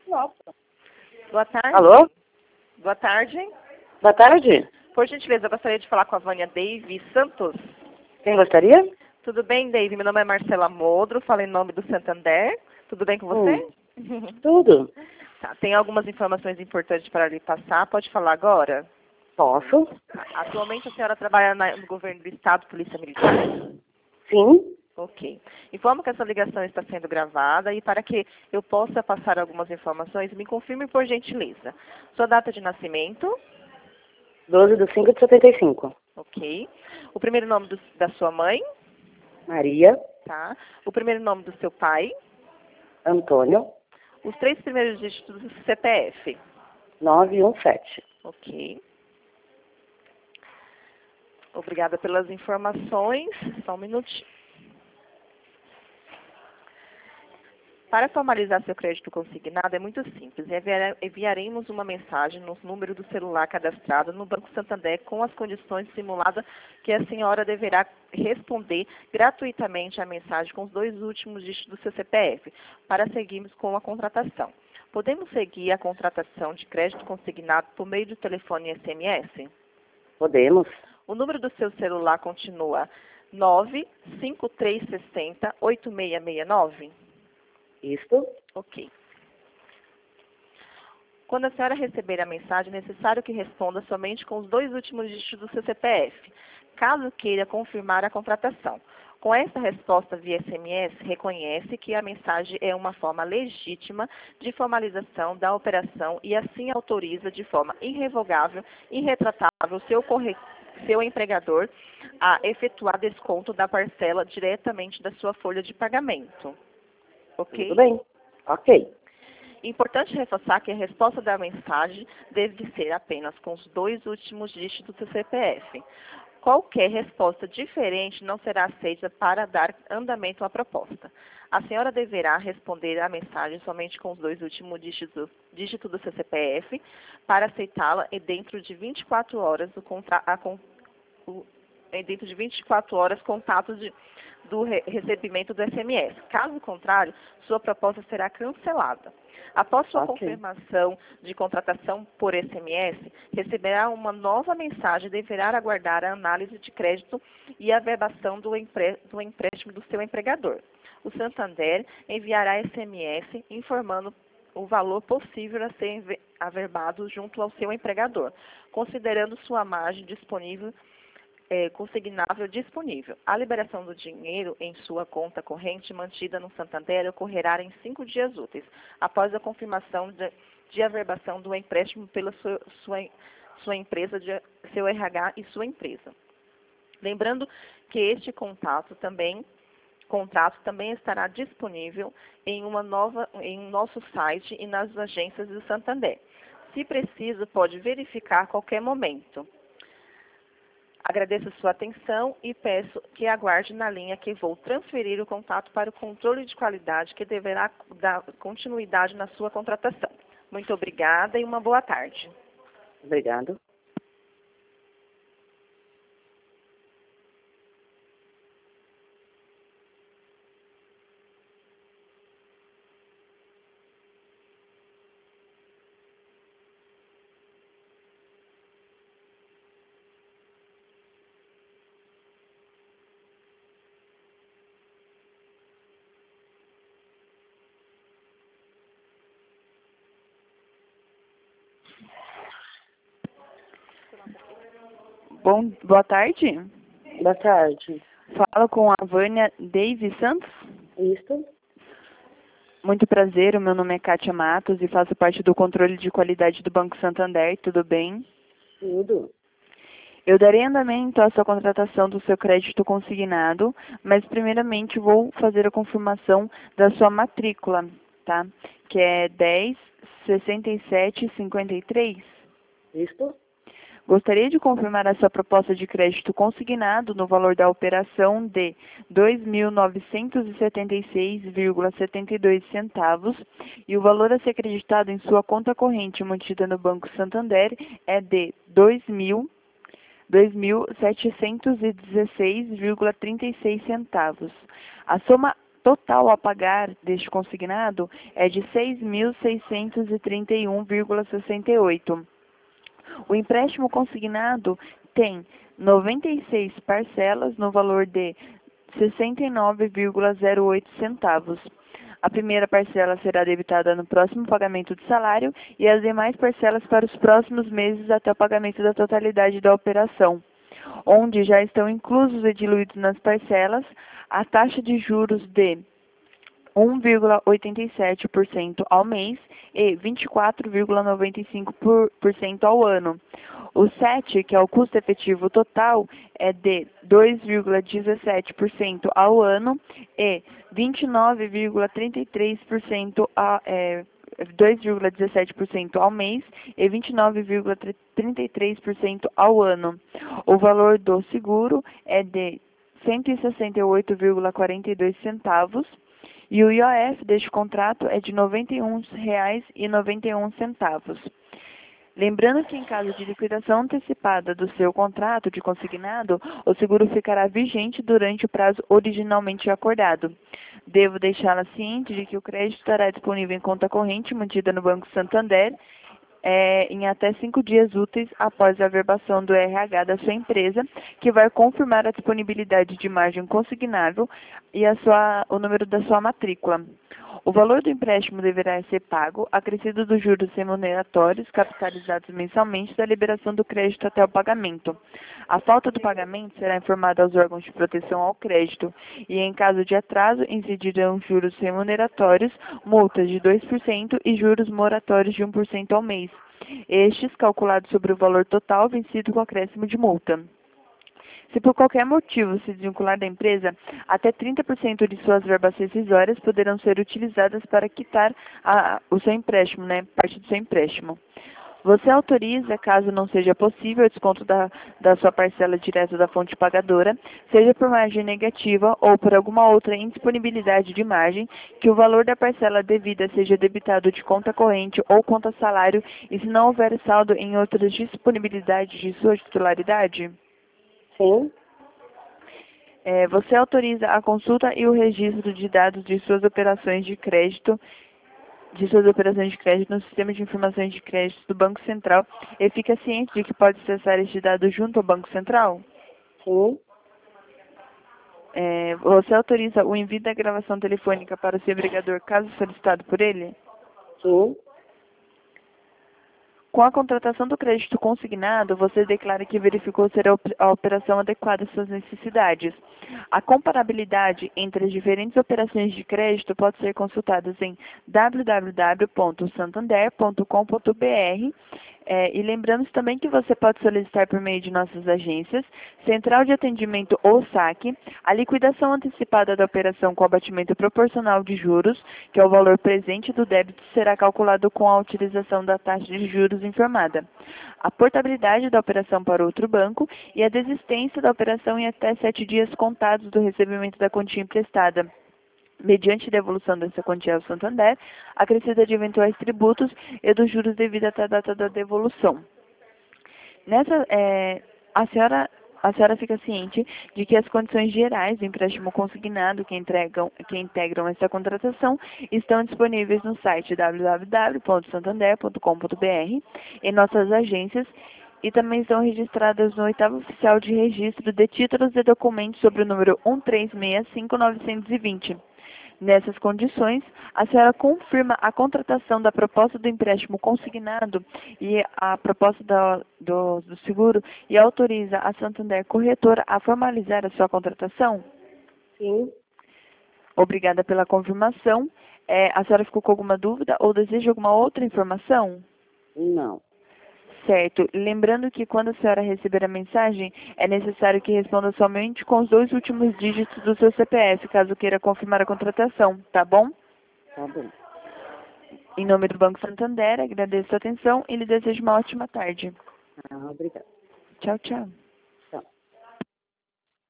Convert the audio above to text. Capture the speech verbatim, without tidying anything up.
Nossa. Boa tarde. Alô? Boa tarde. Boa tarde. Por gentileza, eu gostaria de falar com a Vânia Dave Santos. Quem gostaria? Tudo bem, Dave? Meu nome é Marcela Modro, falo em nome do Santander. Tudo bem com você? Hum. Tudo. Tá, tem algumas informações importantes para lhe passar. Pode falar agora? Posso? Atualmente a senhora trabalha na- no governo do Estado, Polícia Militar? Sim. Ok. Informo que essa ligação está sendo gravada e para que eu possa passar algumas informações, me confirme por gentileza. Sua data de nascimento? doze de cinco de setenta e cinco. Ok. O primeiro nome do- da sua mãe? Maria. Tá. O primeiro nome do seu pai? Antônio. Os três primeiros dígitos do C P F? nove um sete. Ok. Obrigada pelas informações. Só um minutinho. Para formalizar seu crédito consignado é muito simples. Enviar- Enviaremos uma mensagem no número do celular cadastrado no Banco Santander com as condições simuladas que a senhora deverá responder gratuitamente à mensagem com os dois últimos dígitos do seu C P F para seguirmos com a contratação. Podemos seguir a contratação de crédito consignado por meio do telefone e S M S? Podemos? O número do seu celular continua nove cinco três seis zero oito seis seis nove? Isto? Ok. Quando a senhora receber a mensagem, é necessário que responda somente com os dois últimos dígitos do seu C P F, caso queira confirmar a contratação. Com esta resposta via S M S, reconhece que a mensagem é uma forma legítima de formalização da operação e assim autoriza de forma irrevogável e irretratável seu, corre... seu empregador a efetuar desconto da parcela diretamente da sua folha de pagamento. Ok? Tudo bem. Ok. Importante reforçar que a resposta da mensagem deve ser apenas com os dois últimos dígitos do C P F. Qualquer resposta diferente não será aceita para dar andamento à proposta. A senhora deverá responder à mensagem somente com os dois últimos dígitos, dígitos do seu C P F para aceitá-la e dentro de vinte e quatro horas o contra, a, con- o- e dentro de vinte e quatro horas contatos de, do re, recebimento do S M S. Caso contrário, sua proposta será cancelada. Após sua Ok. confirmação de contratação por S M S, receberá uma nova mensagem e deverá aguardar a análise de crédito e a verbação do, empre, do empréstimo do seu empregador. O Santander enviará S M S informando o valor possível a ser enve- averbado junto ao seu empregador, considerando sua margem disponível É, consignável disponível. A liberação do dinheiro em sua conta corrente mantida no Santander ocorrerá em cinco dias úteis, após a confirmação de, de averbação do empréstimo pela sua, sua, sua empresa, de, seu R H e sua empresa. Lembrando que este contato também, contrato também estará disponível em, uma nova, em nosso site e nas agências do Santander. Se preciso, pode verificar a qualquer momento. Agradeço sua atenção e peço que aguarde na linha que vou transferir o contato para o controle de qualidade que deverá dar continuidade na sua contratação. Muito obrigada e uma boa tarde. Obrigado. Bom, boa tarde. Boa tarde. Falo com a Vânia Dave Santos. Isto? Muito prazer, o meu nome é Kátia Matos e faço parte do controle de qualidade do Banco Santander, tudo bem? Tudo. Eu darei andamento à sua contratação do seu crédito consignado, mas primeiramente vou fazer a confirmação da sua matrícula, tá? Que é dez sessenta e sete cinquenta e três. Isto? Gostaria de confirmar a sua proposta de crédito consignado no valor da operação de dois mil novecentos e setenta e seis vírgula setenta e dois centavos e o valor a ser acreditado em sua conta corrente mantida no Banco Santander é de dois mil setecentos e dezesseis vírgula trinta e seis centavos. A soma total a pagar deste consignado é de seis mil seiscentos e trinta e um vírgula sessenta e oito. O empréstimo consignado tem noventa e seis parcelas no valor de sessenta e nove vírgula zero oito centavos. A primeira parcela será debitada no próximo pagamento de salário e as demais parcelas para os próximos meses até o pagamento da totalidade da operação, onde já estão inclusos e diluídos nas parcelas a taxa de juros de um vírgula oitenta e sete por cento ao mês e vinte e quatro vírgula noventa e cinco por cento ao ano. O S E T, que é o custo efetivo total, é de dois vírgula dezessete por cento ao ano e vinte e nove vírgula trinta e três por cento a, é, dois vírgula dezessete por cento ao mês e vinte e nove vírgula trinta e três por cento ao ano. O valor do seguro é de cento e sessenta e oito vírgula quarenta e dois centavos e o I O F deste contrato é de noventa e um reais e noventa e um centavos. Lembrando que em caso de liquidação antecipada do seu contrato de consignado, o seguro ficará vigente durante o prazo originalmente acordado. Devo deixá-la ciente de que o crédito estará disponível em conta corrente mantida no Banco Santander é, em até cinco dias úteis após a averbação do R H da sua empresa, que vai confirmar a disponibilidade de margem consignável e a sua, o número da sua matrícula. O valor do empréstimo deverá ser pago, acrescido dos juros remuneratórios capitalizados mensalmente da liberação do crédito até o pagamento. A falta do pagamento será informada aos órgãos de proteção ao crédito e, em caso de atraso, incidirão juros remuneratórios, multas de dois por cento e juros moratórios de um por cento ao mês, estes calculados sobre o valor total vencido com acréscimo de multa. Se por qualquer motivo se desvincular da empresa, até trinta por cento de suas verbas rescisórias poderão ser utilizadas para quitar a, o seu empréstimo, né, parte do seu empréstimo. Você autoriza, caso não seja possível, o desconto da, da sua parcela direta da fonte pagadora, seja por margem negativa ou por alguma outra indisponibilidade de margem, que o valor da parcela devida seja debitado de conta corrente ou conta salário e se não houver saldo em outras disponibilidades de sua titularidade? Sim. É, você autoriza a consulta e o registro de dados de suas operações de crédito, de suas operações de crédito no sistema de informações de crédito do Banco Central e fica ciente de que pode acessar este dado junto ao Banco Central? Sim. É, você autoriza o envio da gravação telefônica para o seu empregador caso solicitado por ele? Sim. Com a contratação do crédito consignado, você declara que verificou ser a operação adequada às suas necessidades. A comparabilidade entre as diferentes operações de crédito pode ser consultada em w w w ponto santander ponto com ponto b r. É, e lembramos também que você pode solicitar por meio de nossas agências, Central de Atendimento ou saque, a liquidação antecipada da operação com abatimento proporcional de juros, que é o valor presente do débito será calculado com a utilização da taxa de juros informada, a portabilidade da operação para outro banco e a desistência da operação em até sete dias contados do recebimento da quantia emprestada, mediante devolução dessa quantia ao Santander, acrescida de eventuais tributos e dos juros devido até a data da devolução. Nessa, é, a senhora, a senhora fica ciente de que as condições gerais do empréstimo consignado que, entregam, que integram essa contratação estão disponíveis no site w w w ponto santander ponto com ponto b r, em nossas agências, e também estão registradas no oitavo oficial de registro de títulos e documentos sobre o número um três seis cinco nove dois zero. Nessas condições, a senhora confirma a contratação da proposta do empréstimo consignado e a proposta da, do, do seguro e autoriza a Santander Corretora a formalizar a sua contratação? Sim. Obrigada pela confirmação. É, a senhora ficou com alguma dúvida ou deseja alguma outra informação? Não. Certo. Lembrando que quando a senhora receber a mensagem, é necessário que responda somente com os dois últimos dígitos do seu C P F, caso queira confirmar a contratação, tá bom? Tá bom. Em nome do Banco Santander, agradeço a atenção e lhe desejo uma ótima tarde. Ah, obrigada. Tchau, tchau.